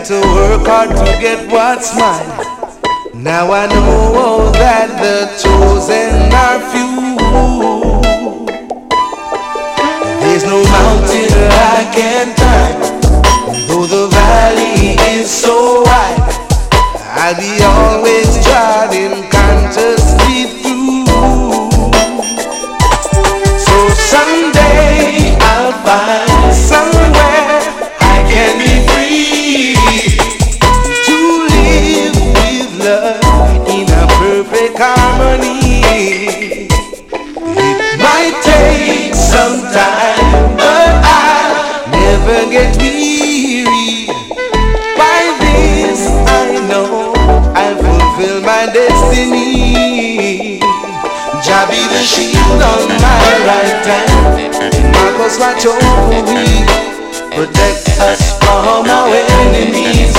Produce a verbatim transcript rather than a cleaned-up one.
had to work hard to get what's mine. Now I know that the chosen are few. There's no mountain I can't climb, though the valley is so wide. I'll be always trotting consciously through. So someday I'll find somewhere I can be free to live with love in a perfect harmony. It might take some time, but I'll never get weary. By this I know I'll fulfill my destiny. Jah be the shield on my right hand, Marcus watch over me, protect us from our enemies.